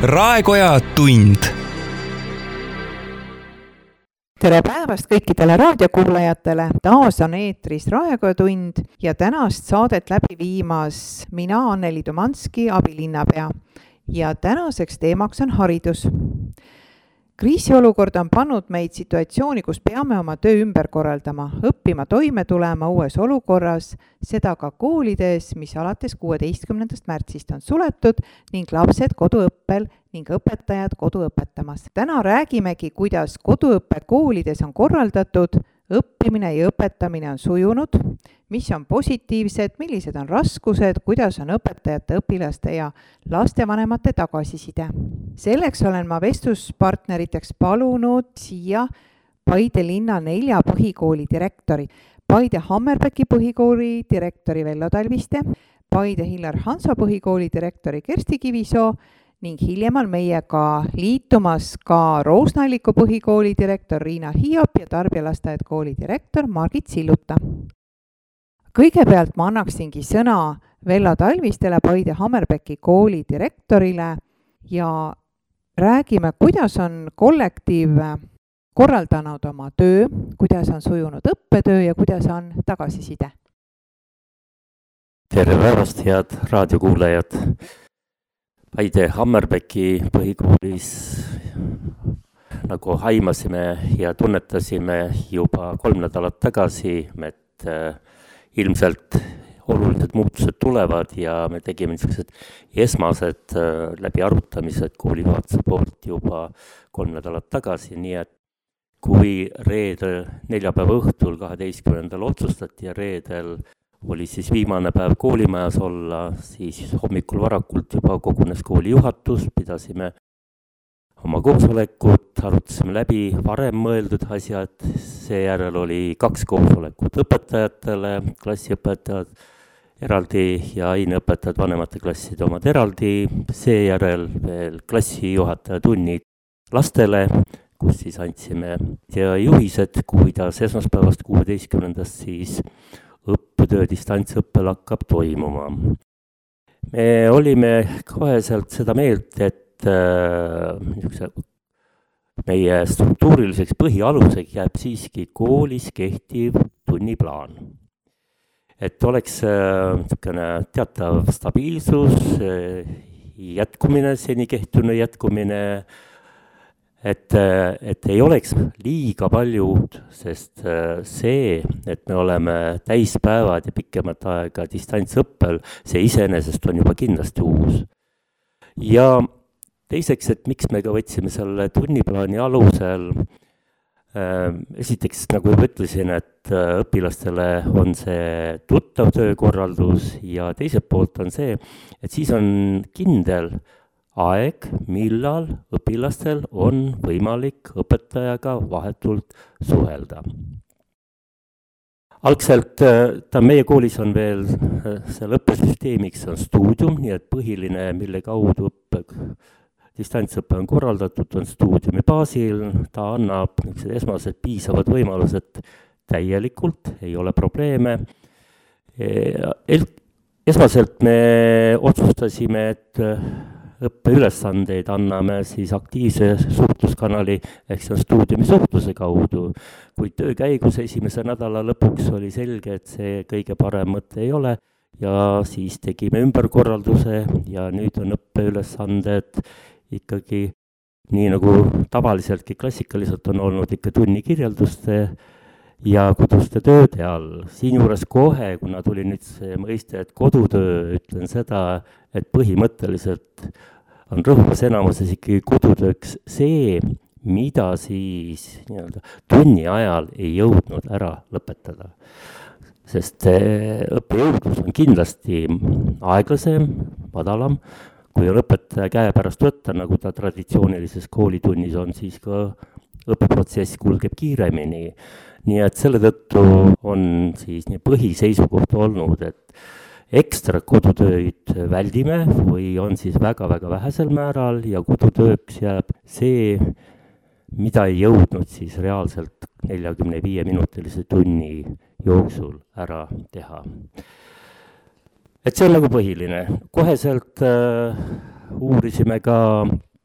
Raekoja tund. Tere päevast kõikidele raadiokuulajatele. Taas on eetris Raekoja tund ja tänast saadet läbi viimas mina, Anneli Tumanski, abilinnapea. Ja tänaseks teemaks on haridus. Kriisiolukord on pannud meid situatsiooni, kus peame oma töö ümber korraldama, õppima toime tulema uues olukorras, seda ka koolides, mis alates 16. märtsist on suletud ning lapsed koduõppel ning õpetajad kodu õpetamas. Täna räägimegi, kuidas koduõppe koolides on korraldatud, õppimine ja õpetamine on sujunud, mis on positiivsed, millised on raskused, kuidas on õpetajate, õpilaste ja lastevanemate tagasiside. Selleks olen ma vestluspartneriteks palunud siia Paide linna 4 põhikooli direktori, Paide Hammerpäki põhikooli direktori Vello Talviste, Paide Hillar Hanso põhikooli direktori Kersti Kivisoo ning hiljem on meiega liitumas ka Roosna-Alliku põhikooli direktor Riina Hiop ja Tarbijalasteaed kooli direktor Margit Silluta. Kõigepealt ma annaksingi sõna Vello Talvistele, Paide Hammerpäki kooli direktorile ja räägime, kuidas on kollektiiv korraldanud oma töö, kuidas on sujunud õppetöö ja kuidas on tagasiside. Tere päevast, head raadiokuulajad! Paide Hammerpäki põhikoolis, nagu haimasime ja tunnetasime juba 3 nädalat tagasi, et ilmselt olulised muutused tulevad ja me tegime niisugused esmased läbiarutamised koolijuhatuse poolt juba 3 nädalat tagasi, nii et kui reedel, neljapäeva õhtul 12. otsustati ja reedel oli siis viimane päev koolimajas olla, siis hommikul varakult juba kogunes kooli juhatus, pidasime oma koosolekut, arutasime läbi varem mõeldud asjad, seejärel oli 2 koosolekut õpetajatele, klassiõpetajad eraldi ja aineõpetajad vanemate klasside omad eraldi, seejärel veel klassijuhataja tunnid lastele, kus siis andsime ja juhised, kuidas esmaspäevast 16. siis õppetöö distantsõppel hakkab toimuma. Me olime koheselt seda meelt, et meie struktuuriliseks põhialuseks jääb siiski koolis kehtiv tunniplaan. Et oleks teatav stabiilsus, jätkumine, seni kehtunud jätkumine, et ei oleks liiga palju, sest see, et me oleme täispäevad ja pikemat aega distantsõppel, see iseenesest on juba kindlasti uus. Ja teiseks, et miks me ka võtsime selle tunniplaani alusel, esiteks, nagu juba ütlesin, et õpilastele on see tuttav töökorraldus ja teiselt poolt on see, et siis on kindel aeg, millal õpilastel on võimalik õpetajaga vahetult suhelda. Algselt ta meie koolis on veel selle õppesüsteemiks on stuudium, nii et põhiline, mille kaudu distantsõppe on korraldatud, on stuudiumi baasil, ta annab esmased piisavad võimalused täielikult, ei ole probleeme. Esmaselt me otsustasime, et õppeülesandeid anname siis aktiivse suhtluskanali ehk see on stuudiumi suhtluse kaudu, kuid töö käigus esimese nädala lõpuks oli selge, et see kõige parem mõte ei ole ja siis tegime ümberkorralduse ja nüüd on õppeülesanded ikkagi nii nagu tavaliseltki klassikaliselt on olnud ikka tunnikirjelduste ja koduste tööde all. Siinjuures kohe, kuna tuli nüüd see mõiste, et kodutöö, ütlen seda, et põhimõtteliselt on rõhuvas enamuses ikkagi kodutööks see, mida siis tunni ajal ei jõudnud ära lõpetada. Sest õppejõudlus on kindlasti aeglasem, madalam, kui on õpetaja käe pärast võtta, nagu ta traditsioonilises koolitunnis on, siis ka õppeprotsess kulgeb kiiremini. Nii et selle tõttu on siis põhiseisukoht olnud, et ekstra kodutööd väldime või on siis väga-väga vähesel määral ja kodutööks jääb see, mida ei jõudnud siis reaalselt 45-minutilise tunni jooksul ära teha. Et see on nagu põhiline. Koheselt uurisime ka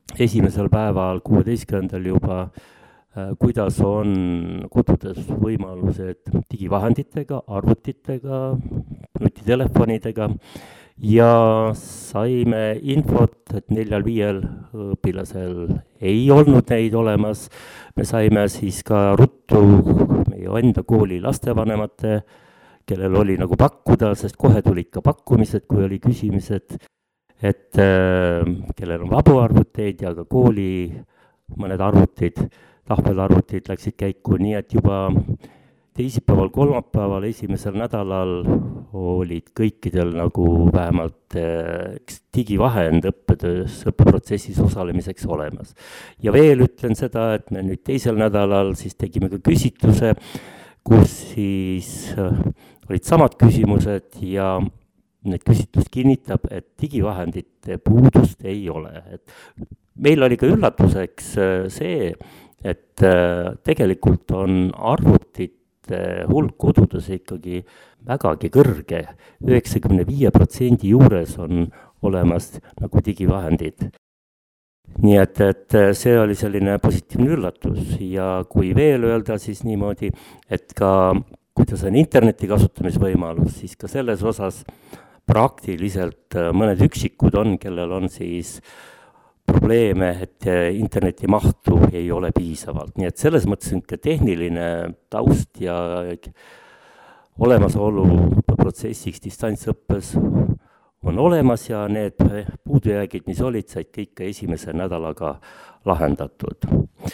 esimesel päeval, 16. juba, kuidas on kodudes võimalused digivahenditega, arvutitega, nutitelefonidega ja saime infot, et 4-5 õpilasel ei olnud neid olemas. Me saime siis ka ruttu meie enda kooli lastevanemate, kellel oli nagu pakkuda, sest kohe tulid ka pakkumised, kui oli küsimused, et kellel on vabu arvuteid ja ka kooli mõned arvutid, tahvelarvutid läksid käiku, nii et juba teisipäeval, kolmapäeval, esimesel nädalal olid kõikidel nagu vähemalt digivahend õppetöös, õppeprotsessis osalemiseks olemas. Ja veel ütlen seda, et me nüüd teisel nädalal siis tegime ka küsitluse, kus siis olid samad küsimused ja need küsitlus kinnitab, et digivahendite puudust ei ole. Et meil oli ka üllatuseks see, et tegelikult on arvutite hulk kodudes ikkagi vägagi kõrge, 95% juures on olemas nagu digivahendid. Nii et see oli selline positiivne üllatus ja kui veel öelda siis niimoodi, et ka kuidas on interneti kasutamisvõimalus, siis ka selles osas praktiliselt mõned üksikud on, kellel on siis probleeme, et interneti mahtu ei ole piisavalt. Nii et selles mõttes ka tehniline taust ja olemasolu protsessiks distantsõppes on olemas ja need puudujäägid, mis olid, said kõik esimese nädalaga lahendatud.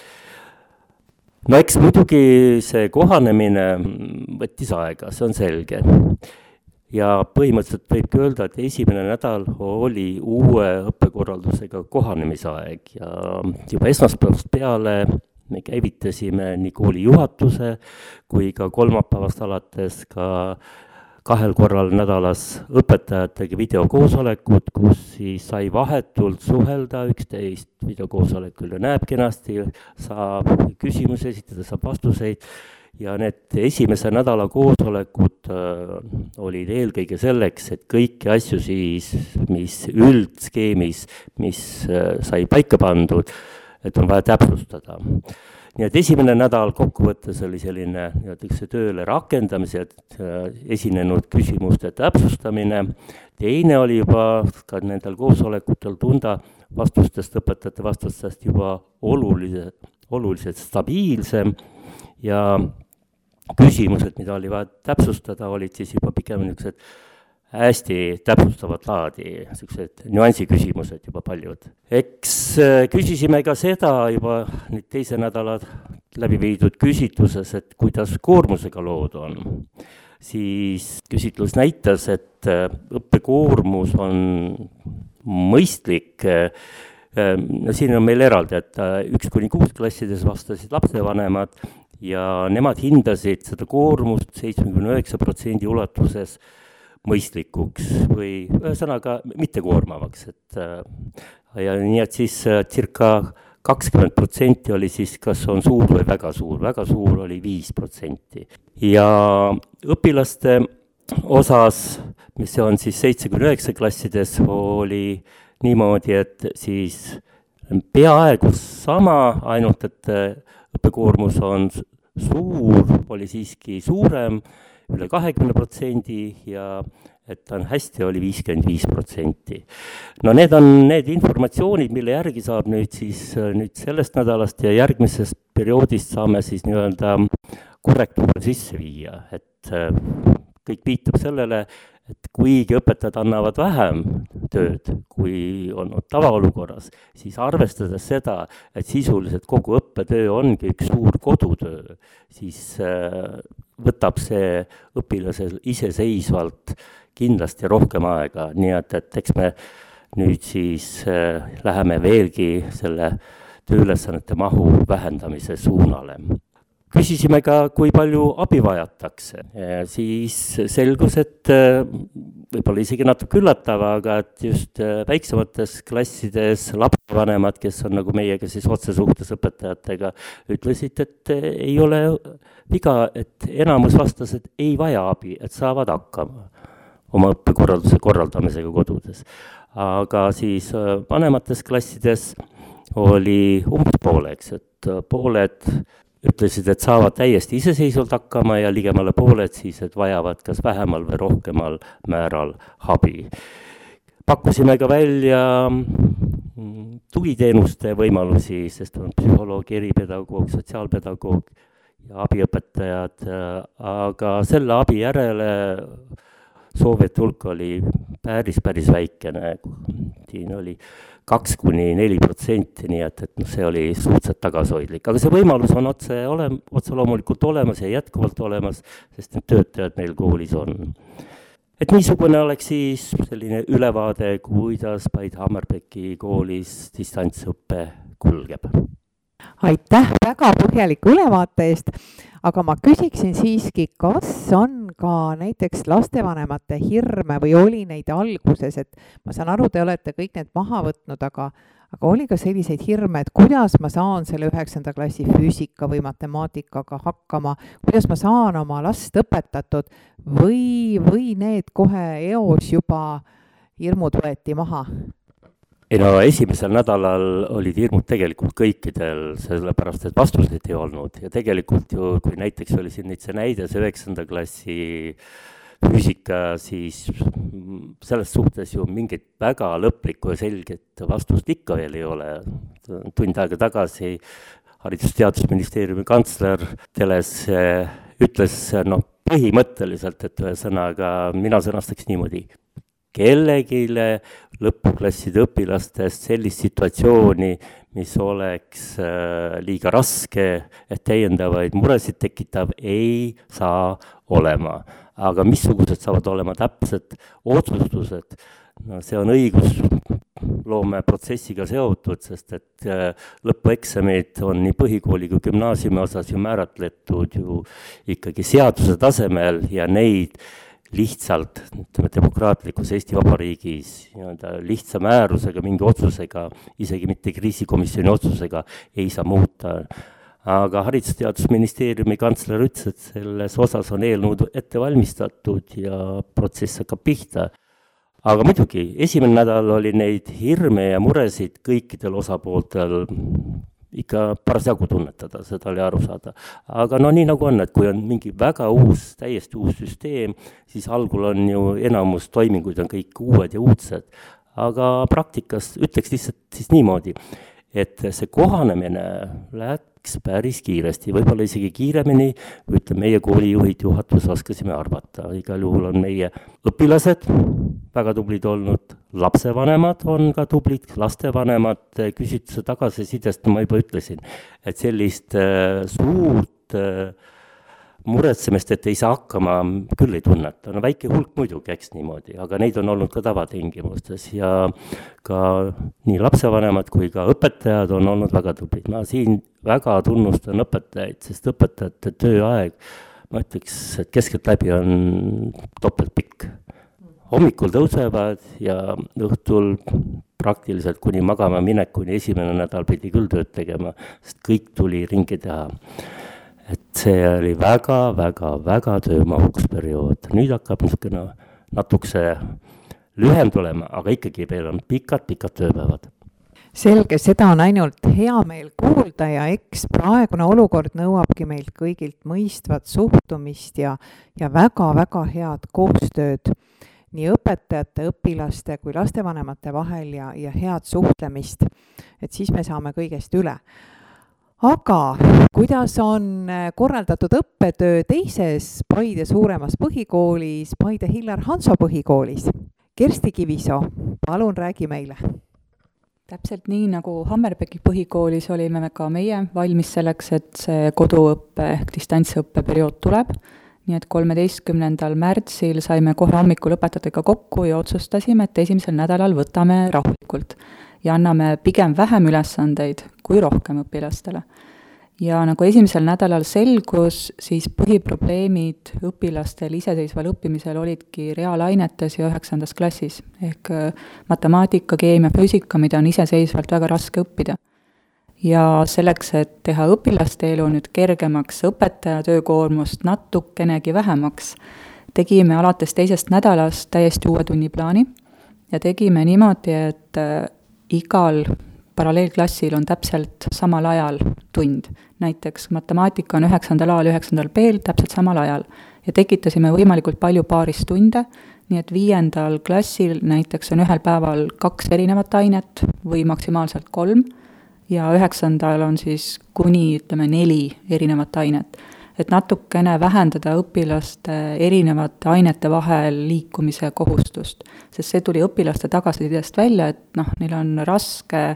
No eks muidugi see kohanemine võttis aega, see on selge. Ja põhimõtteliselt võibki öelda, et esimene nädal oli uue õppekorraldusega kohanemisaeg ja juba esmaspäevast peale me käivitasime nii kooli juhatuse kui ka kolmapäevast alates ka 2 korral nädalas õpetajatega videokoosolekud, kus siis sai vahetult suhelda üksteist videokoosolekul ja näeb kenasti, saab küsimusi esitada, saab vastuseid. Ja need esimese nädala koosolekud olid eelkõige selleks, et kõiki asju siis, mis üldskeemis, mis sai paika pandud, et on vaja täpsustada. Nii et esimene nädal kokkuvõttes oli selline tööle rakendamise, esinenud küsimuste täpsustamine. Teine oli juba ka nendel koosolekutel tunda vastustest, õpetajate vastustest juba oluliselt stabiilsem ja küsimused, mida oli vaja täpsustada, olid siis juba pigem niisugused hästi täpsustavat laadi, niisugused nüansiküsimused juba paljud. Eks küsisime ka seda juba nüüd teise nädala läbi viidud küsitluses, et kuidas koormusega lood on. Siis küsitlus näitas, et õppekoormus on mõistlik. No siin on meil eraldi, et 1–6 klassides vastasid lapsevanemad ja nemad hindasid seda koormust 79% ulatuses mõistlikuks või ühesõnaga mitte koormavaks. Ja nii et siis circa 20% oli siis, kas on suur või väga suur oli 5%. Ja õpilaste osas, mis on siis 7–9 klassides, oli niimoodi, et siis peaaegu sama, ainult et õppekoormus on suur, oli siiski suurem, üle 20% ja et on hästi, oli 55%. No need on need informatsioonid, mille järgi saab nüüd sellest nädalast ja järgmisest perioodist saame siis nii-öelda korrektuure sisse viia, et kõik viitab sellele, et kuigi õpetajad annavad vähem tööd, kui on tavaolukorras, siis arvestades seda, et sisuliselt kogu õppetöö ongi üks suur kodutöö, siis võtab see õpilasel iseseisvalt kindlasti rohkem aega, nii et eks me nüüd siis läheme veelgi selle tööülesannete mahu vähendamise suunale. Küsisime ka, kui palju abi vajatakse. Siis selgus, et võib-olla isegi natuke üllatav, aga et just väiksemates klassides lapsevanemad, kes on nagu meiega siis otsesuhtes õpetajatega, ütlesid, et ei ole viga, et enamus vastas, et ei vaja abi, et saavad hakkama oma õppekorralduse korraldamisega kodudes. Aga siis vanemates klassides oli umbes pooleks, et pooled ütlesid, et saavad täiesti iseseisvalt hakkama ja ligemale pooled siis, et vajavad kas vähemal või rohkemal määral abi. Pakkusime ka välja tugiteenuste võimalusi, sest on psühholoog, eripedagoog, sotsiaalpedagoog ja abiõpetajad, aga selle abi järele soovijate hulk oli päris väikene, siin oli 2–4%, nii et see oli suhteliselt tagasihoidlik. Aga see võimalus on otse loomulikult olemas ja jätkuvalt olemas, sest need töötajad meil koolis on. Et niisugune oleks siis selline ülevaade, kuidas Paide Hammerbecky koolis distantsõppe kulgeb. Aitäh väga põhjaliku ülevaate eest, aga ma küsiksin siiski, kas on ka näiteks lastevanemate hirme või oli neid alguses, et ma saan aru, te olete kõik need maha võtnud, aga oli ka selliseid hirme, et kuidas ma saan selle 9. klassi füüsika või matemaatikaga hakkama, kuidas ma saan oma last õpetatud või need kohe eos juba hirmud võeti maha? Esimesel nädalal olid hirmud tegelikult kõikidel, sellepärast et vastuseid ei olnud ja tegelikult ju, kui näiteks oli siin see näide, see 9. klassi füüsika, siis selles suhtes ju mingit väga lõplikku ja selget vastust ikka veel ei ole. Tund aega tagasi Haridus- ja Teadusministeeriumi kantsler teles ütles põhimõtteliselt, et ühesõnaga mina sõnastaks niimoodi. Kellegile lõpuklasside õpilastest sellist situatsiooni, mis oleks liiga raske, et täiendavaid muresid tekitav, ei saa olema. Aga missugused saavad olema täpsed otsustused? See on õigusloome protsessiga seotud, sest et lõpueksamid on nii põhikooli kui gümnaasiumi osas ju määratletud ju ikkagi seaduse tasemel ja neid lihtsalt, demokraatlikus Eesti Vabariigis lihtsa määrusega, mingi otsusega, isegi mitte kriisikomisjoni otsusega ei saa muuta. Aga Haridus- ja Teadusministeeriumi kantsler ütles, et selles osas on eelnõud ette valmistatud ja protsess hakkab pihta. Aga muidugi, esimene nädal oli neid hirme ja muresid kõikidel osapooltel ikka parasjagu tunnetada, seda oli aru saada. Aga nii nagu on, et kui on mingi väga täiesti uus süsteem, siis algul on ju enamus toiminguid on kõik uued ja uudsed. Aga praktikas ütleks lihtsalt siis niimoodi, et see kohanemine läks päris kiiresti, võib-olla isegi kiiremini, ütleme meie koolijuhid juhatus oskasime arvata. Igal juhul on meie õpilased väga tublid olnud, lapsevanemad on ka tublid, lastevanemad küsitluse tagasisidest, ma juba ütlesin, et sellist suurt muretsemist, et ei saa hakkama, küll ei tunneta. Väike hulk muidugi, eks niimoodi, aga neid on olnud ka tavatingimustes ja ka nii lapsevanemad kui ka õpetajad on olnud väga tublid. Ma siin väga tunnustan õpetajaid, sest õpetajate tööaeg, ma ütleks, et keskeltläbi on topeltpikk. Hommikul tõusevad ja õhtul praktiliselt kuni magama minekuni esimene nädal pidi küll tööd tegema, sest kõik tuli ringi teha. Et see oli väga töömahuks periood. Nüüd hakkab natukese lühem tulema, aga ikkagi veel on pikad tööpäevad. Selge, seda on ainult hea meel kuulda ja eks praegune olukord nõuabki meilt kõigilt mõistvat suhtumist ja väga head koostööd nii õpetajate, õpilaste kui lastevanemate vahel ja head suhtlemist, et siis me saame kõigest üle. Aga kuidas on korraldatud õppetöö teises Paide suuremas põhikoolis, Paide Hillar Hanso põhikoolis? Kersti Kivisoo, palun räägi meile. Täpselt nii nagu Hammerbecki põhikoolis olime ka meie valmis selleks, et see koduõppe ehk distantsõppe periood tuleb. Nii et 13. märtsil saime kohe hommikul õpetajatega kokku ja otsustasime, et esimesel nädalal võtame rahulikult ja anname pigem vähem ülesandeid kui rohkem õpilastele. Ja nagu esimesel nädalal selgus, siis põhiprobleemid õpilastel iseseisval õppimisel olidki reaalainetes ja 9. klassis, ehk matemaatika, keemia, füüsika, mida on iseseisvalt väga raske õppida. Ja selleks, et teha õpilaste elu nüüd kergemaks, õpetaja töökoormust natukenegi vähemaks, tegime alates teisest nädalast täiesti uue tunniplaani ja tegime niimoodi, et igal paralleelklassil on täpselt samal ajal tund. Näiteks matemaatika on 9. A-l, 9. B-l täpselt samal ajal. Ja tekitasime võimalikult palju paaristunde, nii et 5. klassil näiteks on ühel päeval 2 erinevat ainet või maksimaalselt 3 ja 9. on siis kuni, 4 erinevat ainet. Et natukene vähendada õpilaste erinevate ainete vahel liikumise kohustust. Sest see tuli õpilaste tagasisidest välja, et neil on raske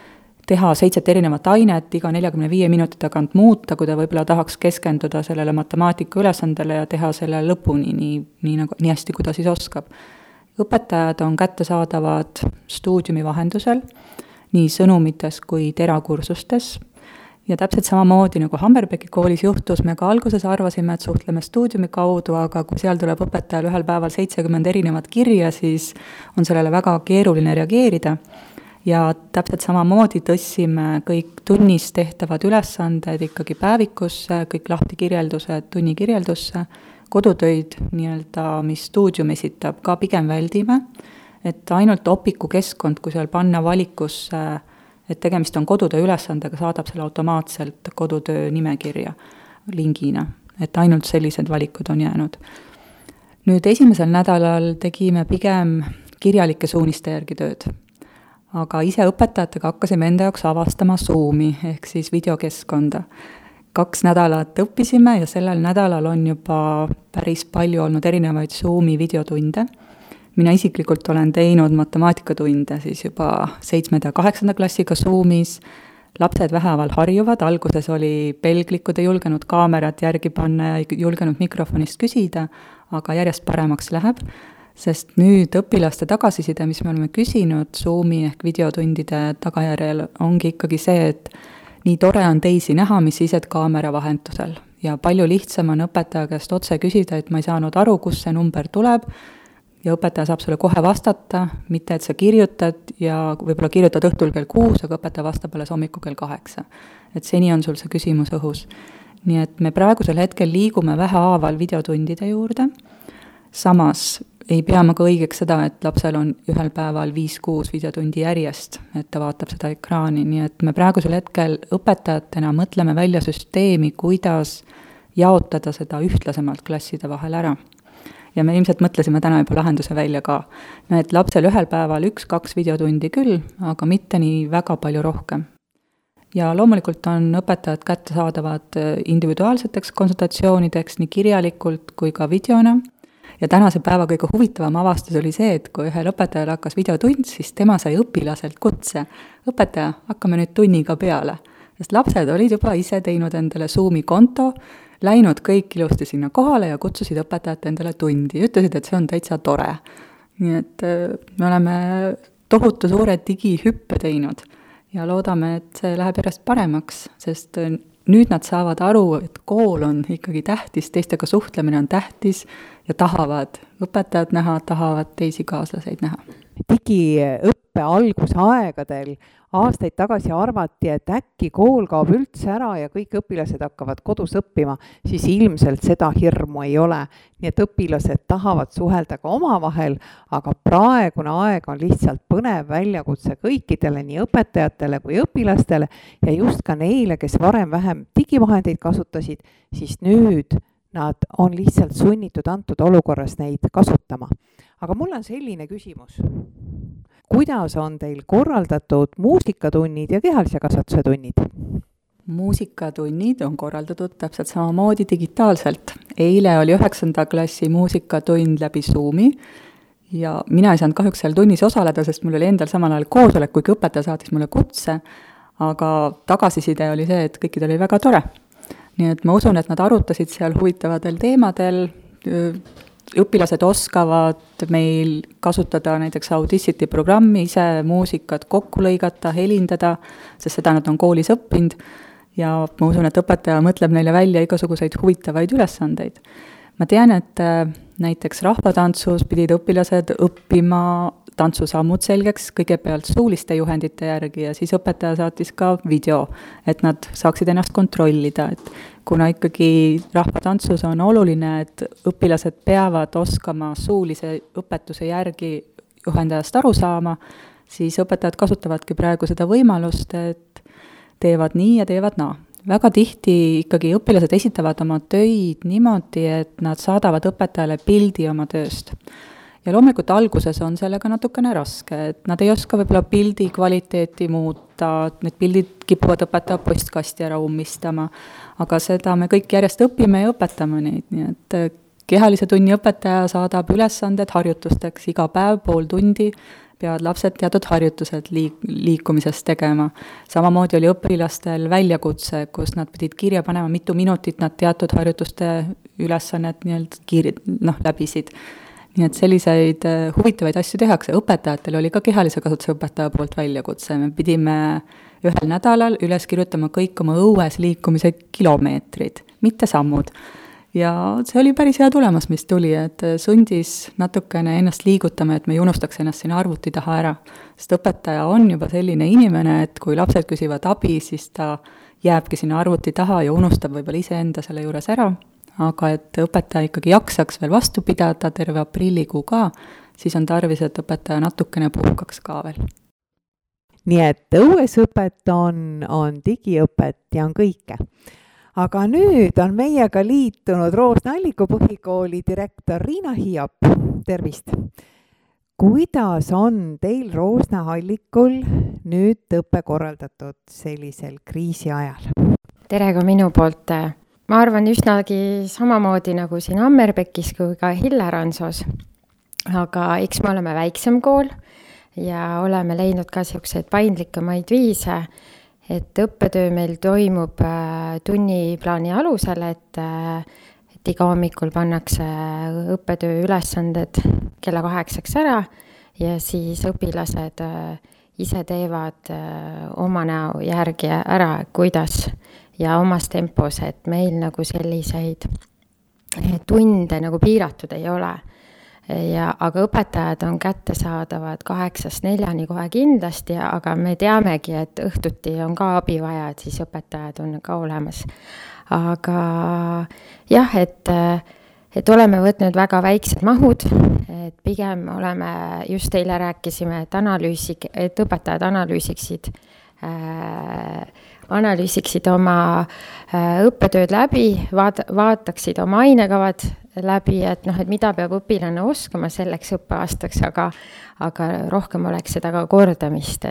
teha 7 erinevat ainet, iga 45 minuti tagant muuta, kui ta võib-olla tahaks keskenduda sellele matemaatika ülesandele ja teha selle lõpuni nii hästi, kui ta siis oskab. Õpetajad on kättesaadavad stuudiumi vahendusel, nii sõnumites kui terakursustes. Ja täpselt samamoodi nagu Hammerbecki koolis juhtus, me ka alguses arvasime, et suhtleme stuudiumi kaudu, aga kui seal tuleb õpetajal ühel päeval 70 erinevat kirja, siis on sellele väga keeruline reageerida. Ja täpselt samamoodi tõstsime kõik tunnis tehtavad ülesanded ikkagi päevikusse, kõik lahtikirjeldused tunnikirjeldusse, kodutöid, mis stuudium esitab, ka pigem väldime, et ainult opiku keskkond, kui seal panna valikusse, et tegemist on kodutöö ülesandega, saadab selle automaatselt kodutöö nimekirja lingina, et ainult sellised valikud on jäänud. Nüüd esimesel nädalal tegime pigem kirjalike suuniste järgi tööd, aga ise õpetajatega hakkasime enda jaoks avastama Zoomi ehk siis videokeskkonda. 2 nädalat õppisime ja sellel nädalal on juba päris palju olnud erinevaid Zoomi videotunde. Mina isiklikult olen teinud matemaatikatunde siis juba 7. ja 8. klassiga Zoomis. Lapsed vähehaaval harjuvad, alguses oli pelglikud, ei julgenud kaamerat järgi panna ja ei julgenud mikrofonist küsida, aga järjest paremaks läheb, sest nüüd õpilaste tagasiside, mis me oleme küsinud Zoomi ehk videotundide tagajärjel, ongi ikkagi see, et nii tore on teisi näha, mis ised kaamera vahendusel. Ja palju lihtsam on õpetaja käest otse küsida, et ma ei saanud aru, kus see number tuleb, ja õpetaja saab sulle kohe vastata, mitte et sa kirjutad ja võib-olla kirjutad õhtul kell 6, aga õpetaja vastab alles hommikul kell 8. Et seni on sul see küsimus õhus. Nii et me praegusel hetkel liigume vähehaaval videotundide juurde. Samas ei pea ma ka õigeks seda, et lapsel on ühel päeval 5-6 videotundi järjest, et ta vaatab seda ekraani. Nii et me praegusel hetkel õpetajatena mõtleme välja süsteemi, kuidas jaotada seda ühtlasemalt klasside vahel ära. Ja me ilmselt mõtlesime täna juba lahenduse välja ka. Et lapsel ühel päeval 1-2 videotundi küll, aga mitte nii väga palju rohkem. Ja loomulikult on õpetajad kättesaadavad individuaalseteks konsultatsioonideks nii kirjalikult kui ka videona. Ja tänase päeva kõige huvitavam avastus oli see, et kui ühel õpetajal hakkas videotund, siis tema sai õpilaselt kutse. Õpetaja, hakkame nüüd tunniga peale. Sest lapsed olid juba ise teinud endale Zoomi konto, läinud kõik ilusti sinna kohale ja kutsusid õpetajat endale tundi. Ütlesid, et see on täitsa tore. Nii et me oleme tohutu suure digihüppe teinud ja loodame, et see läheb järjest paremaks, sest nüüd nad saavad aru, et kool on ikkagi tähtis, teistega suhtlemine on tähtis ja tahavad õpetajad näha, tahavad teisi kaaslaseid näha. Digiõppe algusaegadel aastaid tagasi arvati, et äkki kool kaob üldse ära ja kõik õpilased hakkavad kodus õppima, siis ilmselt seda hirmu ei ole. Nii et õpilased tahavad suhelda ka omavahel, aga praegune aeg on lihtsalt põnev väljakutse kõikidele, nii õpetajatele kui õpilastele ja just ka neile, kes varem vähem digivahendeid kasutasid, siis nüüd nad on lihtsalt sunnitud antud olukorras neid kasutama. Aga mul on selline küsimus. Kuidas on teil korraldatud muusikatunnid ja kehalise kasvatuse tunnid? Muusikatunnid on korraldatud täpselt samamoodi digitaalselt. Eile oli 9. klassi muusikatund läbi Zoomi ja mina ei saanud kahjuks seal tunnis osaleda, sest mul oli endal samal ajal koosolek, kuigi õpetaja saatis mulle kutse, aga tagasiside oli see, et kõikidel oli väga tore. Nii et ma usun, et nad arutasid seal huvitavatel teemadel. Õpilased oskavad meil kasutada näiteks Audacity programmi, ise muusikat kokku lõigata, helindada, sest seda nad on koolis õppinud ja ma usun, et õpetaja mõtleb neile välja igasuguseid huvitavaid ülesandeid. Ma tean, et näiteks rahvatantsus pidid õpilased õppima tantsusammud selgeks kõigepealt suuliste juhendite järgi ja siis õpetaja saatis ka video, et nad saaksid ennast kontrollida, et kuna ikkagi rahvatantsus on oluline, et õpilased peavad oskama suulise õpetuse järgi juhendajast aru saama, siis õpetajad kasutavadki praegu seda võimalust, et teevad nii ja teevad naa. Väga tihti ikkagi õpilased esitavad oma töid niimoodi, et nad saadavad õpetajale pildi oma tööst. Ja loomulikult alguses on sellega natukene raske, et nad ei oska võib-olla pildi kvaliteeti muuta, need pildid kipuvad õpetaja postkasti ära ummistama, aga seda me kõik järjest õpime ja õpetame neid, nii et kehalise tunni õpetaja saadab ülesanded harjutusteks iga päev pool tundi, peavad lapsed teatud harjutused liikumisest tegema. Samamoodi oli õpilastel väljakutse, kus nad pidid kirja panema, mitu minutit nad teatud harjutuste ülesannet läbisid. Nii et selliseid huvitavaid asju tehakse. Õpetajatel oli ka kehalise kasutuse õpetaja poolt väljakutse. Me pidime ühel nädalal üles kirjutama kõik oma õues liikumise kilomeetrid, mitte sammud. Ja see oli päris hea tulemus, mis tuli, et sundis natukene ennast liigutama, et me ei unustaks ennast sinna arvuti taha ära. Sest õpetaja on juba selline inimene, et kui lapsed küsivad abi, siis ta jääbki sinna arvuti taha ja unustab võib-olla iseenda selle juures ära. Aga et õpetaja ikkagi jaksaks veel vastu pidada terve aprillikuu ka, siis on tarvis, et õpetaja natukene puhkaks ka veel. Nii et õuesõpet on digiõpet ja on kõike. Aga nüüd on meiega liitunud Roosna Alliku põhikooli direktor Riina Hiop. Tervist! Kuidas on teil Roosna Allikul nüüd õppe korraldatud sellisel kriisi ajal? Tere ka minu poolt. Ma arvan üsnagi samamoodi nagu siin Ammerpekis kui ka Hilleransos. Aga eks me oleme väiksem kool ja oleme leidnud ka selliseid paindlikumaid viise, et õppetöö meil toimub tunniplaani alusel, et iga hommikul pannakse õppetöö ülesanded kella 8 ära ja siis õpilased ise teevad oma näo järgi ära, kuidas ja omas tempos, et meil nagu selliseid tunde nagu piiratud ei ole. Aga õpetajad on kättesaadavad 8-4 kohe kindlasti, aga me teamegi, et õhtuti on ka abi vaja, et siis õpetajad on ka olemas. Aga jah, et oleme võtnud väga väiksed mahud, et pigem oleme, just eile rääkisime, et õpetajad analüüsiksid oma õppetööd läbi, vaataksid oma ainekavad läbi, et mida peab õpilane oskama selleks õppeaastaks, aga rohkem oleks seda ka kordamist,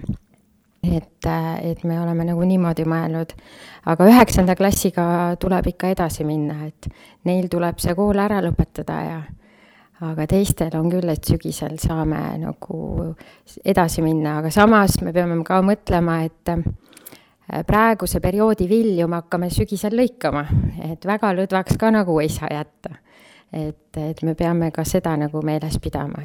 et me oleme nagu niimoodi mõelnud. Aga 9. klassiga tuleb ikka edasi minna, et neil tuleb see kool ära lõpetada aga teistel on küll, et sügisel saame nagu edasi minna, aga samas me peame ka mõtlema, et praeguse perioodi vilju me hakkame sügisel lõikama, et väga lõdvaks ka nagu ei saa jätta. Et me peame ka seda nagu meeles pidama.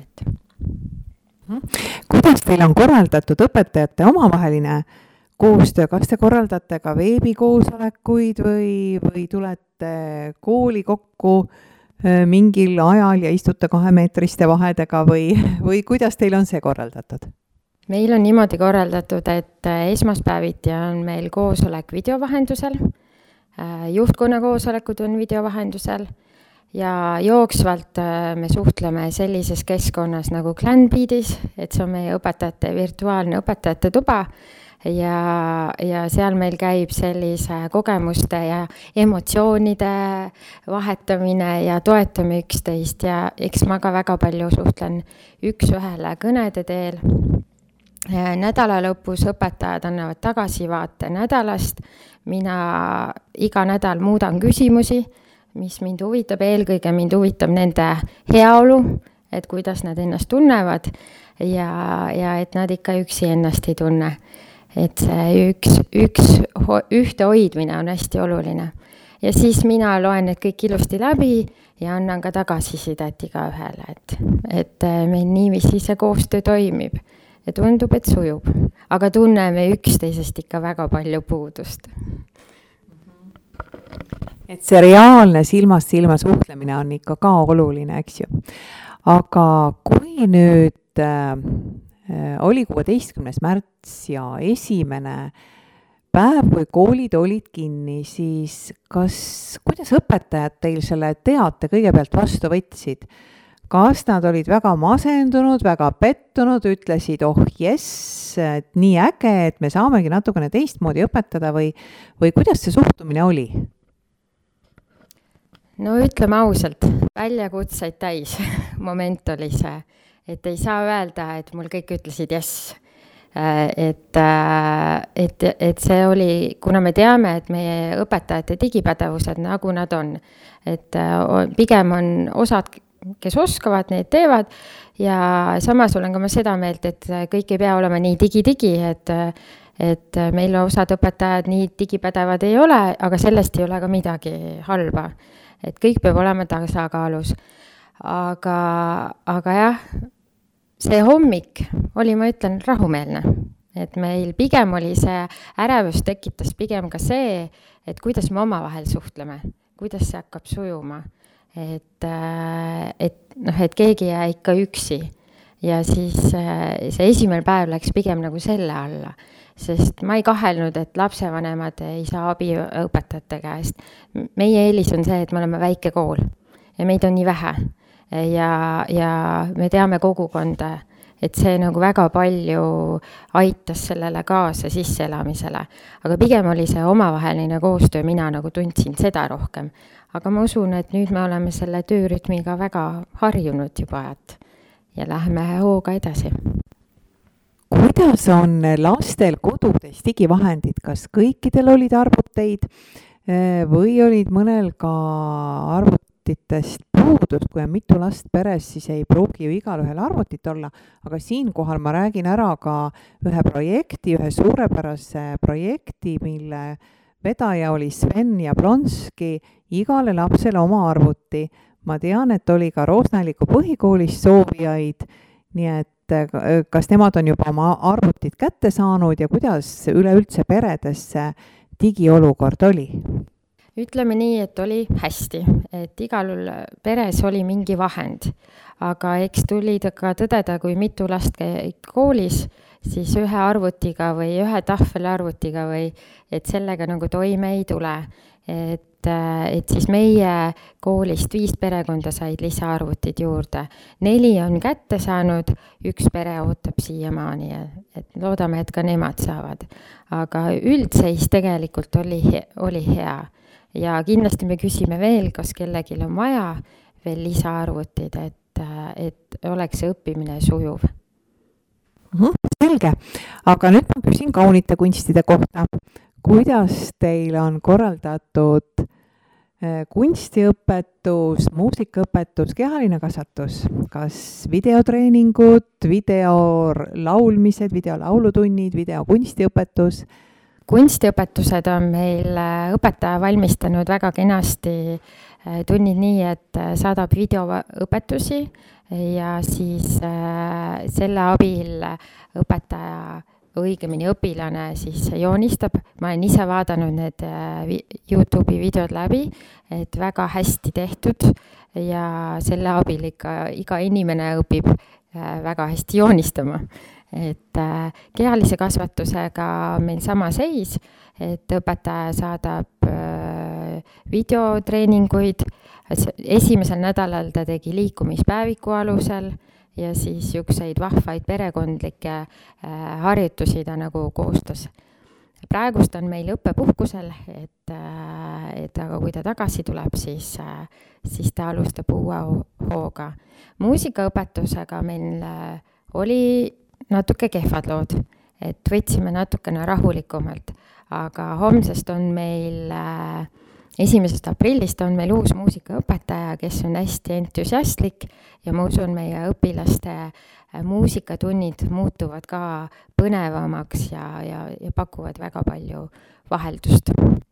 Kuidas teil on korraldatud õpetajate omavaheline koostöö? Kas te korraldate ka veebikoosolekuid või tulete kooli kokku mingil ajal ja istute 2-meetriste vahedega või kuidas teil on see korraldatud? Meil on niimoodi korraldatud, et esmaspäeviti on meil koosolek videovahendusel, juhtkonna koosolekud on videovahendusel ja jooksvalt me suhtleme sellises keskkonnas nagu Clanbeadis, et see on meie õpetajate virtuaalne õpetajate tuba ja seal meil käib sellise kogemuste ja emotsioonide vahetamine ja toetame üksteist ja eks ma ka väga palju suhtlen üks-ühele kõnede teel. Nädala lõpus õpetajad annavad tagasivaate nädalast. Mina iga nädal muudan küsimusi, mis mind huvitab. Eelkõige mind huvitab nende heaolu, et kuidas nad ennast tunnevad ja et nad ikka üksi ennast ei tunne. Et see ühte hoidmine on hästi oluline. Ja siis mina loen need kõik ilusti läbi ja annan ka tagasisidet iga ühele, et meil niiviisi see koostöö toimib. Ja tundub, et sujub. Aga tunneme üksteisest ikka väga palju puudust. Et see reaalne silmast silma suhtlemine on ikka ka oluline, eks ju. Aga kui nüüd oli 16. märts ja esimene päev, kui koolid olid kinni, siis kuidas õpetajad teil selle teate kõigepealt vastu võtsid? kas nad olid väga masendunud, väga pettunud, ütlesid, oh jess, et nii äge, et me saamegi natukene teistmoodi õpetada või kuidas see suhtumine oli? No ütleme ausalt, väljakutseid täis moment oli see, et ei saa öelda, et mul kõik ütlesid jess. Et see oli, kuna me teame, et meie õpetajate digipädevused nagu nad on, et pigem on osad, kes oskavad, need teevad ja samas olen ka ma seda meelt, et kõik ei pea olema nii digi, et meil osad õpetajad nii digipädevad ei ole, aga sellest ei ole ka midagi halba. Et kõik peab olema tasakaalus. Aga jah, see hommik oli, ma ütlen, rahumeelne. Et meil pigem oli see ärevus tekitas pigem ka see, et kuidas me omavahel suhtleme, kuidas see hakkab sujuma. Et keegi jää ikka üksi ja siis see esimene päev läks pigem nagu selle alla, sest ma ei kahelnud, et lapsevanemad ei saa abi õpetajate käest. Meie eelis on see, et me oleme väike kool ja meid on nii vähe ja me teame kogukonda, et see nagu väga palju aitas sellele kaasa sisseelamisele. Aga pigem oli see omavaheline koostöö, mina nagu tundsin seda rohkem. Aga ma usun, et nüüd me oleme selle töörütmiga väga harjunud juba, ja läheme hooga edasi. Kuidas on lastel kodudes digivahendid? Kas kõikidel olid arvuteid või olid mõnel ka arvutitest puudus? Kui on mitu last peres, siis ei pruugi ju igal ühel arvutit olla. Aga siinkohal ma räägin ära ka ühe suurepärase projekti, mille vedaja oli Sven Jablonski, igale lapsele oma arvuti. Ma tean, et oli ka Roosnaliku põhikoolis soovijaid, nii et kas nemad on juba oma arvutid kätte saanud ja kuidas üleüldse peredesse digiolukord oli? Ütleme nii, et oli hästi, et igal peres oli mingi vahend, aga eks tuli ka tõdeda, kui mitu last käib koolis, siis ühe arvutiga või ühe tahvelarvutiga või et sellega nagu toime ei tule. Et siis meie koolist 5 perekonda said lisaarvutid juurde. 4 on kätte saanud, 1 pere ootab siiamaani, et loodame, et ka nemad saavad. Aga üldseis tegelikult oli hea. Ja kindlasti me küsime veel, kas kellelgi on vaja veel lisaarvutid, et oleks see õppimine sujuv. Selge, aga nüüd ma küsin kaunite kunstide kohta. Kuidas teil on korraldatud kunstiõpetus, muusikaõpetus, kehaline kasvatus? Kas videotreeningud, videolaulmised, videolaulutunnid, videokunstiõpetus? Kunstiõpetused on meil õpetaja valmistanud väga kenasti tunnid nii, et saadab videoõpetusi ja siis selle abil õpetaja, õigemini õpilane siis joonistab. Ma olen ise vaadanud need YouTube'i videod läbi, et väga hästi tehtud ja selle abil iga inimene õpib väga hästi joonistama. Et kehalise kasvatusega meil sama seis, et õpetaja saadab videotreeninguid. Esimesel nädalal ta tegi liikumispäeviku alusel ja siis jukseid vahvaid perekondlikke harjutusi ta nagu koostas. Praegust on meil õppepuhkusel, et aga kui ta tagasi tuleb, siis ta alustab uue hooga. Muusikaõpetusega meil oli natuke kehvad lood, et võtsime natukene rahulikumalt, aga homsest on meil 1. aprillist on meil uus muusikaõpetaja, kes on hästi entusiastlik ja ma usun, meie õpilaste muusikatunnid muutuvad ka põnevamaks ja pakuvad väga palju vaheldust.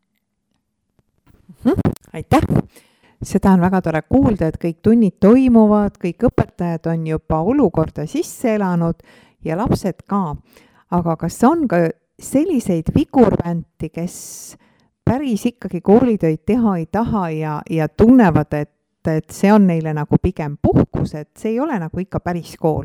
Aitäh! Seda on väga tore kuulda, et kõik tunnid toimuvad, kõik õpetajad on juba olukorda sisse elanud ja lapsed ka. Aga kas on ka selliseid vigurvänti, kes päris ikkagi koolitöid teha ei taha ja tunnevad, et see on neile nagu pigem puhkus, et see ei ole nagu ikka päris kool?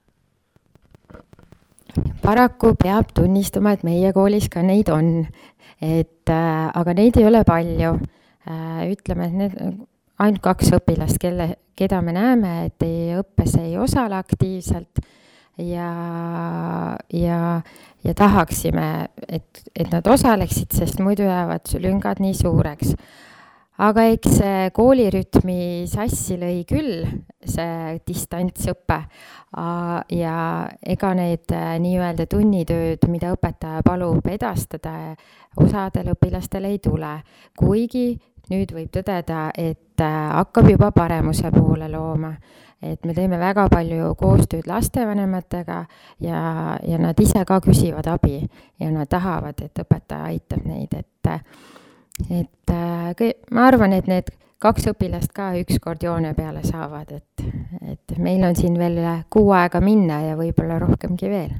Paraku peab tunnistama, et meie koolis ka neid on, aga neid ei ole palju. Ütleme, et need ainult 2 õpilast, keda me näeme, et õppes ei osale aktiivselt ja tahaksime, et nad osaleksid, sest muidu jäävad lüngad nii suureks. Aga eks see koolirütmi sassi lõi küll, see distantsõpe ja ega need nii-öelda tunnitööd, mida õpetaja palub edastada, osadel õpilastel ei tule. Kuigi nüüd võib tõdeda, et hakkab juba paremuse poole looma. Et me teeme väga palju koostööd lastevanematega ja nad ise ka küsivad abi ja nad tahavad, et õpetaja aitab neid, et ma arvan, et need 2 õpilast ka ükskord joone peale saavad, et meil on siin veel kuu aega minna ja võib-olla rohkemgi veel.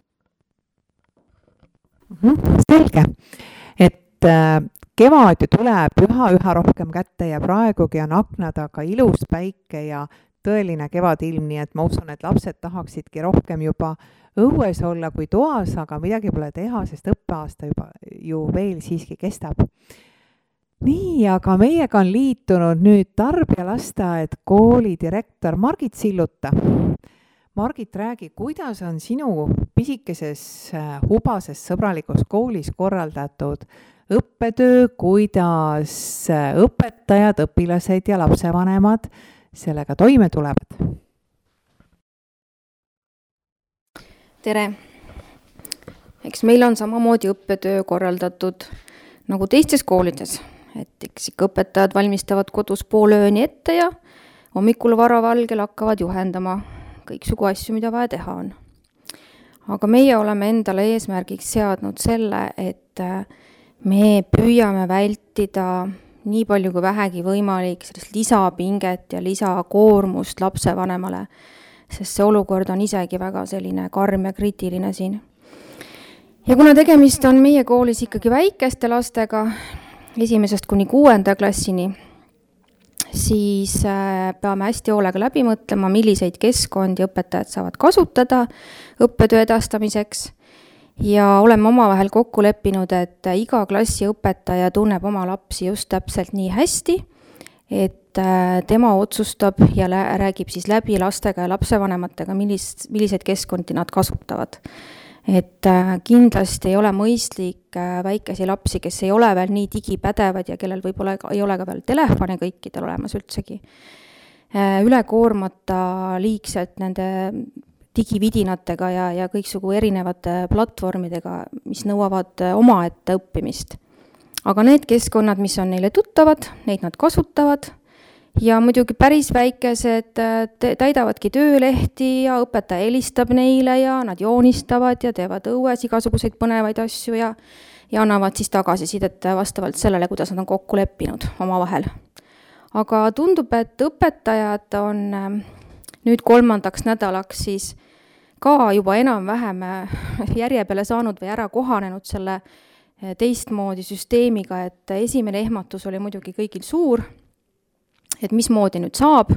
Selge, et kevad ju tuleb üha rohkem kätte ja praegugi on aknad, aga ilus päike ja tõeline kevadilm, nii et ma usun, et lapsed tahaksidki rohkem juba õues olla kui toas, aga midagi pole teha, sest õppeaasta juba ju veel siiski kestab. Nii, aga meiega on liitunud nüüd Tarbijalasteaed kooli direktor Margit Silluta. Margit, räägi, kuidas on sinu pisikeses hubases sõbralikus koolis korraldatud õppetöö, kuidas õpetajad, õpilased ja lapsevanemad sellega toime tulevad? Tere! Eks meil on samamoodi õppetöö korraldatud nagu teistes koolides, et eks ikka õpetajad valmistavad kodus poole ööni ette ja hommikul varavalgel hakkavad juhendama kõiksugu asju, mida vaja teha on. Aga meie oleme endale eesmärgiks seadnud selle, et me püüame vältida nii palju kui vähegi võimalik sellist lisapinget ja lisakoormust lapsevanemale, sest see olukord on isegi väga selline karm ja kriitiline siin. Ja kuna tegemist on meie koolis ikkagi väikeste lastega, 1. kuni 6. klassini, siis peame hästi hoolega läbi mõtlema, milliseid keskkondi õpetajad saavad kasutada õppetöö edastamiseks. Ja oleme omavahel kokku leppinud, et iga klassi õpetaja tunneb oma lapsi just täpselt nii hästi, et tema otsustab ja räägib siis läbi lastega ja lapsevanematega, milliseid keskkondi nad kasutavad. Et kindlasti ei ole mõistlik väikesi lapsi, kes ei ole veel nii digipädevad ja kellel võib-olla ei ole ka veel telefoni kõikidel olemas üldsegi, üle koormata liigselt nende digividinatega ja kõiksugu erinevate platvormidega, mis nõuavad omaette õppimist. Aga need keskkonnad, mis on neile tuttavad, neid nad kasutavad ja muidugi päris väikesed täidavadki töölehti ja õpetaja helistab neile ja nad joonistavad ja teevad õues igasuguseid põnevaid asju ja annavad siis tagasisidet vastavalt sellele, kuidas nad on kokku leppinud omavahel. Aga tundub, et õpetajad on nüüd 3. nädalaks siis ka juba enam-vähem järje peale saanud või ära kohanenud selle teistmoodi süsteemiga, et esimene ehmatus oli muidugi kõigil suur, et mismoodi nüüd saab,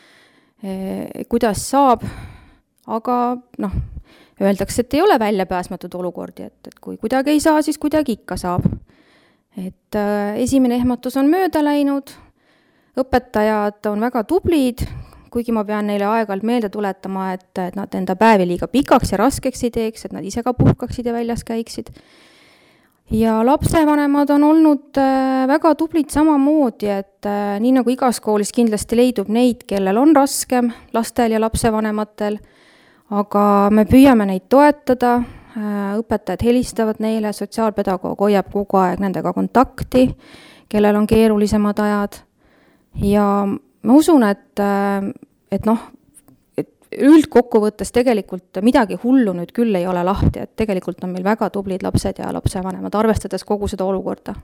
kuidas saab, aga öeldakse, et ei ole väljapääsmatud olukordi, et kui kuidagi ei saa, siis kuidagi ikka saab. Et esimene ehmatus on mööda läinud, õpetajad on väga tublid, kuigi ma pean neile aeg-ajalt meelde tuletama, et nad enda päevi liiga pikaks ja raskeks ei teeks, et nad ise ka puhkaksid ja väljas käiksid. Ja lapsevanemad on olnud väga tublid samamoodi, et nii nagu igas koolis kindlasti leidub neid, kellel on raskem, lastel ja lapsevanematel, aga me püüame neid toetada, õpetajad helistavad neile, sotsiaalpedagoog hoiab kogu aeg nendega kontakti, kellel on keerulisemad ajad ja ma usun, et üldkokkuvõttes tegelikult midagi hullu nüüd küll ei ole lahti, et tegelikult on meil väga tublid lapsed ja lapsevanemad, arvestades kogu seda olukorda.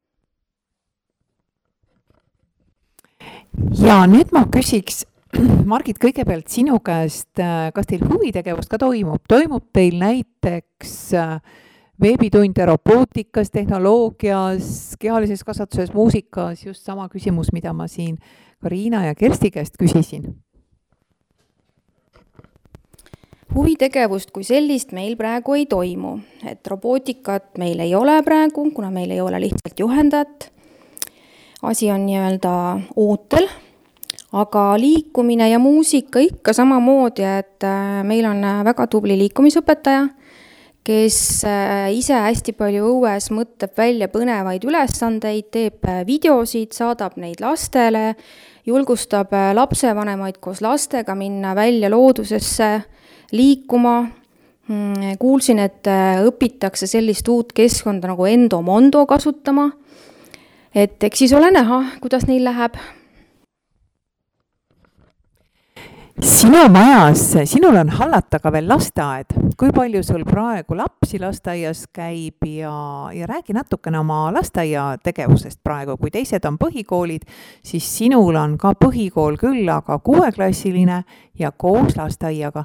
Ja nüüd ma küsiks, Margit, kõigepealt sinu käest, kas teil huvitegevust ka toimub? Toimub teil näiteks veebitunde robootikas, tehnoloogias, kehalises kasvatuses, muusikas, just sama küsimus, mida ma siin Kariina ja Kersti käest küsisin. Huvitegevust kui sellist meil praegu ei toimu, et robootikat meil ei ole praegu, kuna meil ei ole lihtsalt juhendajat. asi on nii-öelda ootel, aga liikumine ja muusika ikka samamoodi, et meil on väga tubli liikumisõpetaja, kes ise hästi palju õues mõtleb välja põnevaid ülesandeid, teeb videosid, saadab neid lastele, julgustab lapsevanemaid koos lastega minna välja loodusesse liikuma. Kuulsin, et õpitakse sellist uut keskkonda nagu Endomondo kasutama, et eks siis ole näha, kuidas neil läheb. Sinu majas, sinul on hallata ka veel lasteaed. Kui palju sul praegu lapsi lasteaias käib ja räägi natukene oma lasteaia tegevusest praegu. Kui teised on põhikoolid, siis sinul on ka põhikool küll, aga 6-klassiline ja koos lasteaiaga.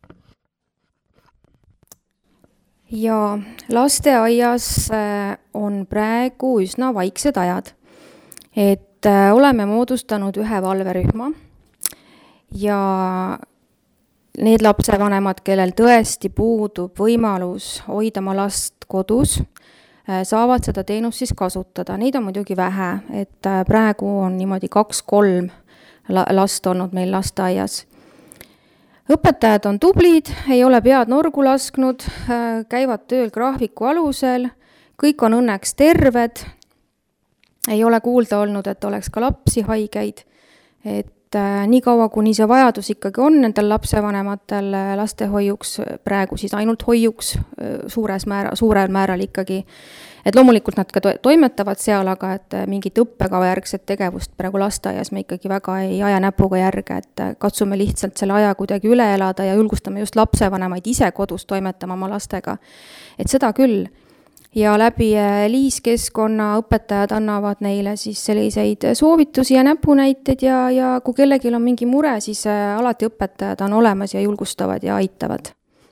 Ja lasteaias on praegu üsna vaiksed ajad. Et oleme moodustanud ühe valverühma. Ja need lapsevanemad, kellel tõesti puudub võimalus hoida oma last kodus, saavad seda teenust siis kasutada. Neid on muidugi vähe, et praegu on niimoodi 2-3 last olnud meil lasteaias. Õpetajad on tublid, ei ole pead norgu lasknud, käivad tööl graafiku alusel, kõik on õnneks terved, ei ole kuulda olnud, et oleks ka lapsi haigeid, et nii kaua, kuni see vajadus ikkagi on nendel lapsevanematel lastehoiuks, praegu siis ainult hoiuks suurel määral ikkagi. Et loomulikult nad ka toimetavad seal, aga et mingit õppekava järgset tegevust praegu lasteaias me ikkagi väga ei aja näpuga järge, et katsume lihtsalt selle aja kuidagi üle elada ja julgustame just lapsevanemaid ise kodus toimetama oma lastega. Et seda küll. Ja läbi liiskeskkonna õpetajad annavad neile siis selliseid soovitusi ja näpunäiteid ja kui kellelgi on mingi mure, siis alati õpetajad on olemas ja julgustavad ja aitavad.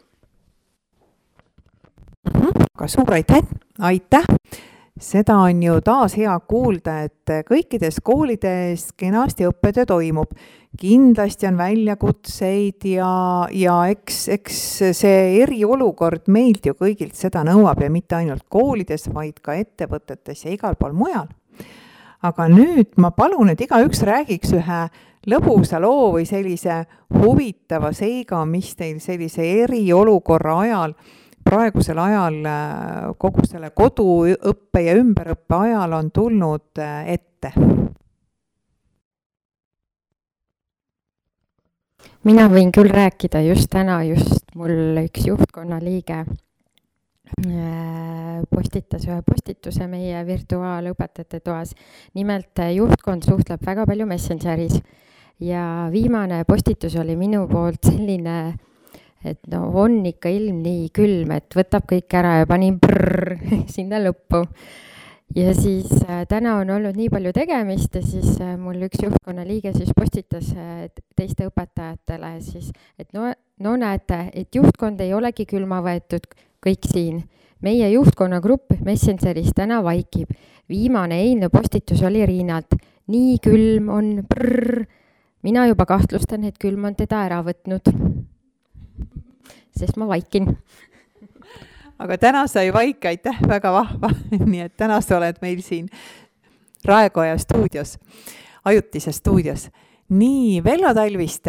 Aga suur aitäh! Seda on ju taas hea kuulda, et kõikides koolides kenasti õppetöö toimub. Kindlasti on väljakutseid ja eks see eriolukord meilt ju kõigilt seda nõuab ja mitte ainult koolides, vaid ka ettevõtetes ja igal pool mujal. Aga nüüd ma palun, et igaüks räägiks ühe lõbusa loo või sellise huvitava seiga, mis teil sellise eriolukorra ajal, praegusel ajal, kogu selle koduõppe ja ümberõppe ajal on tulnud ette. Mina võin küll rääkida täna mul üks juhtkonna liige postitas ühe postituse meie virtuaalõpetajate toas. Nimelt juhtkond suhtleb väga palju Messengeris ja viimane postitus oli minu poolt selline, et on ikka ilm nii külm, et võtab kõik ära ja panin sinna lõppu. Ja siis täna on olnud nii palju tegemist ja siis mul üks juhtkonna liige siis postitas teiste õpetajatele siis, et no näete, et juhtkond ei olegi külma võetud kõik siin. Meie juhtkonna grupp Messengeris täna vaikib. Viimane eilne postitus oli Riinalt. Nii külm on Mina juba kahtlustan, et külm on teda ära võtnud. Sest ma vaikin. Aga täna sai vaike, aitäh, väga vahva. Nii et täna sa oled meil siin Raekoja stuudios, ajutises stuudios. Nii, Vello Talviste.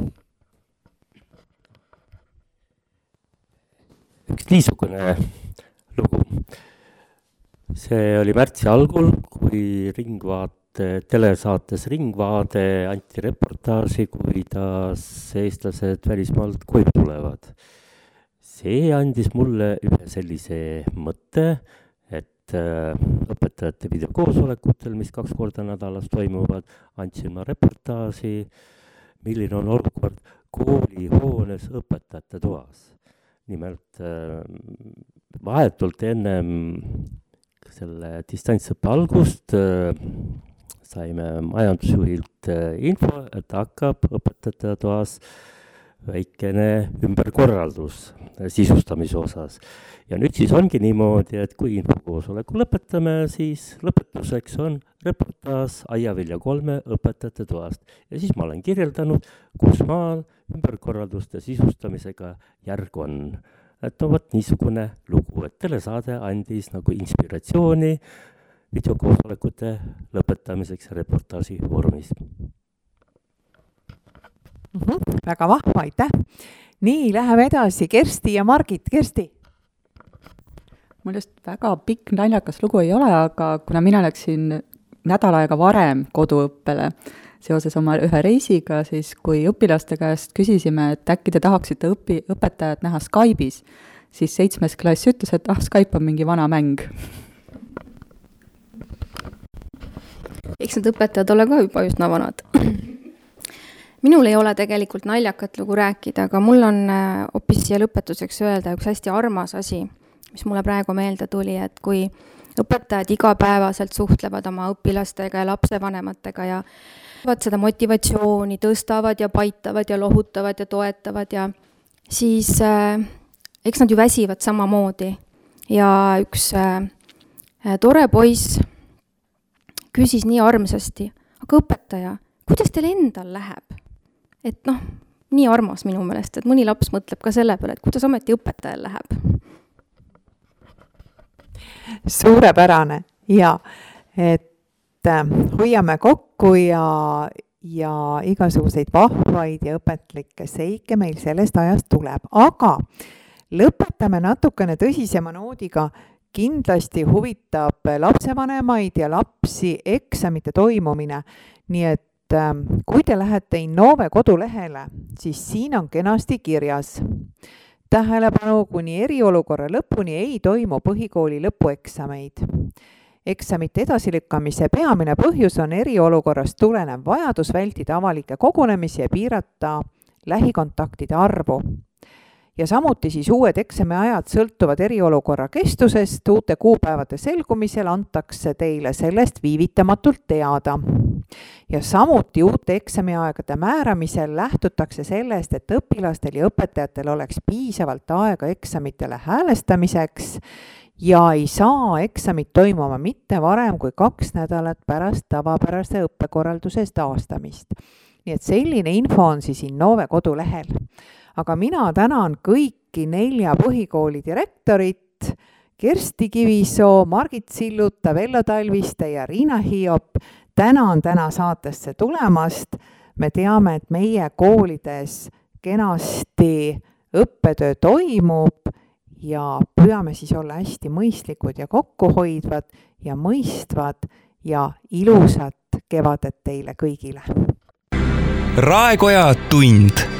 Üks niisugune lugu. See oli märtsi algul, kui telesaates Ringvaade anti reportaaži, kuidas eestlased välismaalt koju tulevad. See andis mulle ühe sellise mõtte, et õpetajate videokoosolekutel, mis 2 korda nädalas toimuvad, andsin ma reportaaži, milline on olukord koolihoones õpetajate toas. Nimelt vahetult ennem selle distantsõppe algust saime majandusjuhilt info, et hakkab õpetajate toas väikene ümberkorraldus sisustamise osas. Ja nüüd siis ongi niimoodi, et kui infokoosoleku lõpetame, siis lõpetuseks on reportaaž Aiavilja 3 õpetajate toast. Ja siis ma olen kirjeldanud, kus maal ümberkorralduste sisustamisega järg on. Et on võt niisugune lugu, et telesaade andis nagu inspiratsiooni videokoosolekute lõpetamiseks reportaaži vormis. Väga vahva, aitäh! Nii, läheme edasi. Kersti ja Margit. Kersti? Mul just väga pikk naljakas lugu ei ole, aga kuna mina läksin nädal aega varem koduõppele seoses oma ühe reisiga, siis kui õpilaste käest küsisime, et äkki te tahaksite õpetajat näha Skype'is, siis 7. klass ütles, et Skype on mingi vana mäng. Eks need õpetajad ole ka juba üsna vanad. Minul ei ole tegelikult naljakat lugu rääkida, aga mul on hoopis siia lõpetuseks öelda üks hästi armas asi, mis mulle praegu meelde tuli, et kui õpetajad igapäevaselt suhtlevad oma õpilastega ja lapsevanematega ja seda motivatsiooni tõstavad ja paitavad ja lohutavad ja toetavad ja siis eks nad ju väsivad samamoodi. Ja üks tore poiss küsis nii armsasti, aga õpetaja, kuidas teil endal läheb? Et nii armas minu meelest, et mõni laps mõtleb ka selle peale, et kuidas ometi õpetajal läheb. Suurepärane ja et hoiame kokku ja igasuguseid vahvaid ja õpetlikke seike meil sellest ajast tuleb. Aga lõpetame natukene tõsisema noodiga. Kindlasti huvitab lapsevanemaid ja lapsi eksamite toimumine. Nii et kui te lähete Innove kodulehele, siis siin on kenasti kirjas. Tähelepanu, kuni eriolukorra lõpuni ei toimu põhikooli lõpueksameid. Eksamite edasilükkamise peamine põhjus on eriolukorrast tulenev vajadus vältida avalikke kogunemisi ja piirata lähikontaktide arvu. Ja samuti siis uued eksamiajad sõltuvad eriolukorra kestusest, uute kuupäevade selgumisel antakse teile sellest viivitamatult teada. Ja samuti uute eksamiaegade määramisel lähtutakse sellest, et õpilastel ja õpetajatel oleks piisavalt aega eksamitele häälestamiseks ja ei saa eksamid toimuma mitte varem kui 2 nädalat pärast tavapärase õppekorralduse taastamist. Nii et selline info on siis Innove kodulehel. Aga mina tänan kõiki 4 põhikooli direktorit, Kersti Kivisoo, Margit Silluta, Vello Talviste ja Riina Hiop. Tänan täna saatesse tulemast. Me teame, et meie koolides kenasti õppetöö toimub ja püüame siis olla hästi mõistlikud ja kokkuhoidvad ja mõistvad ja ilusat kevadet teile kõigile. Raekoja tund.